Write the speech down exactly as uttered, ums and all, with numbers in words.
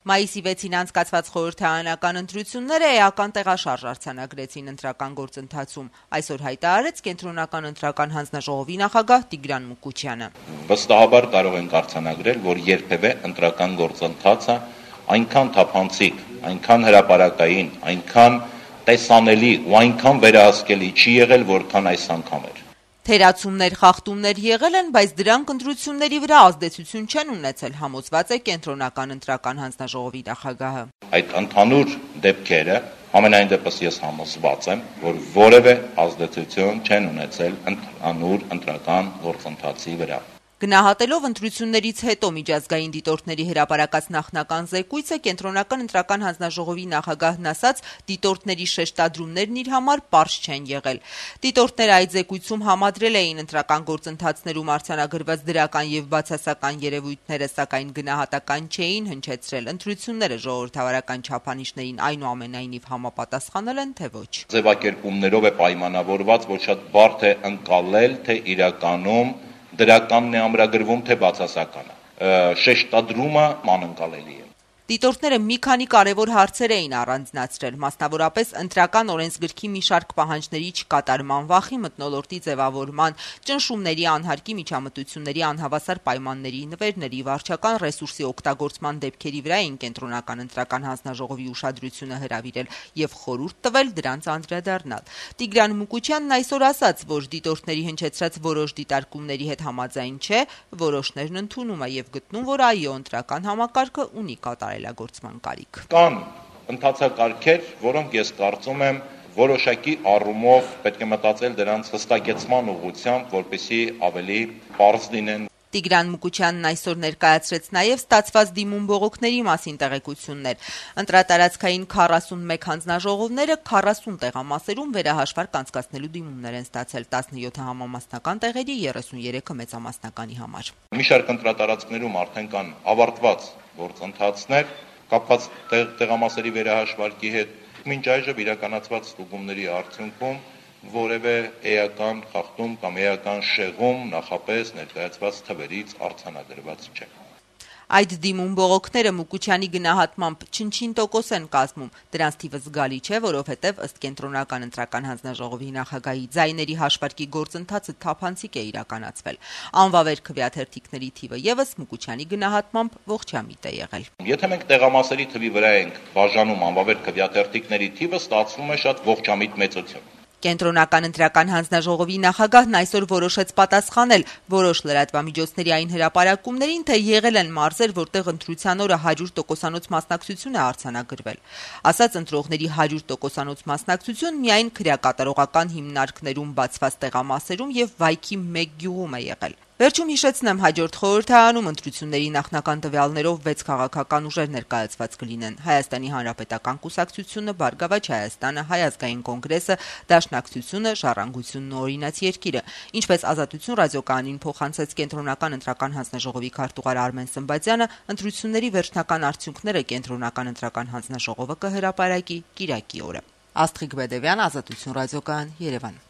Մայիսի վեցին անցկացված խորհրդարանական ընտրությունները էական տեղաշարժ արձանագրեցին ընտրական գործընթացում։ Այսօր հայտարարեց Կենտրոնական ընտրական հանձնաժողովի նախագահ Տիգրան Մուկուչյանը։ Վստահաբար կարող ենք արձանագրել, որ երբևէ ընտրական գործընթացը այնքան թափանցիկ, այնքան հրապարակային, այնքան տեսանելի ու այնքան վերահսկելի չի եղել, որքան այս անգամ էր։ Թերացումներ, խախտումներ եղել են, բայց դրանք ընտրությունների վրա ազդեցություն չեն ունեցել, համոզված է Կենտրոնական ընտրական հանձնաժողովի նախագահը։ Այդ ընդհանուր դեպքերը, ամենայն դեպս ես համոզված եմ, որ որևէ ազդեցություն չեն ունեցել ընդհանուր ընտրական գործընթացի վրա։ Գնահատելով ընտրություններից հետո միջազգային դիտորդների հրապարակած նախնական զեկույցը, Կենտրոնական ընտրական հանձնաժողովի նախագահն ասաց, դիտորդների շեշտադրումներն իր համար պարզ չեն եղել։ Դիտորդները այդ զեկույցում համադրել էին ընտրական գործընթացներում արձանագրված դրական եւ բացասական երևույթները, սակայն գնահատական չէին հնչեցրել ընտրությունները ժողովրդավարական չափանիշներին այնուամենայնիվ համապատասխանել են, թե ոչ։ Ձևակերպումներով է պայմանավորված, որ շատ բարդ է ընկալել, թե իրականում դրականն է ամրագրվում, թե բացասականը։ Շեշտադրումը անընկալելի է։ Դիտորդները մի քանի կարևոր հարցեր էին առանձնացրել, մասնավորապես ընտրական օրենսգրքի մի շարք պահանջների չկատարման, վախի մթնոլորտի ձևավորման, ճնշումների, անհարկի միջամտությունների, անհավասար պայմանների, նվերների, վարչական ռեսուրսի օգտագործման դեպքերի վրա էին Կենտրոնական ընտրական հանձնաժողովի ուշադրությունը հրավիրել եւ խորհուրդ տվել դրանց անդրադառնալ։ Տիգրան Մուկուչյանն այսօր ասաց, որ դիտորդների հնչեցրած որոշ դիտարկումների հետ համաձայն չէ, որոշներն ընդունում է եւ գտնում, որ այո, ընտրական համակարգը ունի կատարելագործման կարիք։ Կան ընթացակարգեր, որոնք ես կարծում եմ որոշակի առումով պետք է մտածել դրանց հստակեցման ուղղությամբ, որպեսզի ավելի պարզ լինեն։ Տիգրան Մուկուչյանն այսօր ներկայացրեց նաև ստացված դիմում բողոքների մասին տեղեկություններ։ Ընտրատարածքային քառասունմեկ հանձնաժողովները քառասուն տեղամասերում վերահաշվարկ անցկացնելու դիմումներ են ստացել, տասնյոթը համամասնական տեղերի, երեսուներեքը մեծամասնականի համար։ Մի շարք ընտրատարածքներում արդեն կան ավարտված գործընթացներ կապված տեղամասերի վերահաշվարկի հետ։ Մինչ այժմ իրականացված ստուգումների արդյունքում որևէ էական խախտում կամ էական շեղում նախապես ներկայացված թվերից արձանագրված չէ։ Այդ դիմում բողոքները Մուկուչյանի գնահատմամբ չնչին տոկոս են կազմում։ Դրանց թիվը զգալի չէ, որովհետև ըստ Կենտրոնական ընտրական հանձնաժողովի նախագահի ձայների հաշվարկի գործընթացը թափանցիկ է իրականացվել։ Անվավեր քվեաթերթիկների թիվը եւս Մուկուչյանի գնահատմամբ ողջամիտ է եղել։ Եթե մենք տեղամասերի թվի վրա ենք բաժանում անվավեր քվեաթերթիկների թիվը, ստացվում է շատ ողջամիտ մեծություն։ Կենտրոնական ընտրական հանձնաժողովի նախագահն այսօր որոշեց պատասխանել որոշ լրատվամիջոցների այն հրապարակումներին, թե եղել են մարզեր, որտեղ ընտրության օրը հարյուր տոկոսանոց մասնակցություն է արձանագրվել։ Ասաց ընտրողների հարյուր տոկոսանոց մասնակցություն միայն քրեակատարողական հիմնարկներում բացված տեղամասերում եւ վայքի մեկ գյուղում է եղել։ Վերջում հիշեցնեմ, հաջորդ խորհրդարանում ընտրությունների նախնական տվյալներով վեց քաղաքական ուժեր ներկայացված կլինեն։ Հայաստանի Հանրապետական կուսակցությունը, Բարգավաճ Հայաստանը, Հայ ազգային կոնգրեսը, Դաշնակցությունը, Ժառանգությունն ու Օրինաց երկիրը։ Ինչպես Ազատություն ռադիոկայանին փոխանցեց Կենտրոնական ընտրական հանձնաժողովի քարտուղար Արմեն Սմբատյանը, ընտրությունների վերջնական արդյունքները Կենտրոնական ընտրական հանձնաժողովը կհրապարակի կիրակի օրը։ Աստղիկ Բեդևյան, Ազատություն ռադիոկայան, Երևան։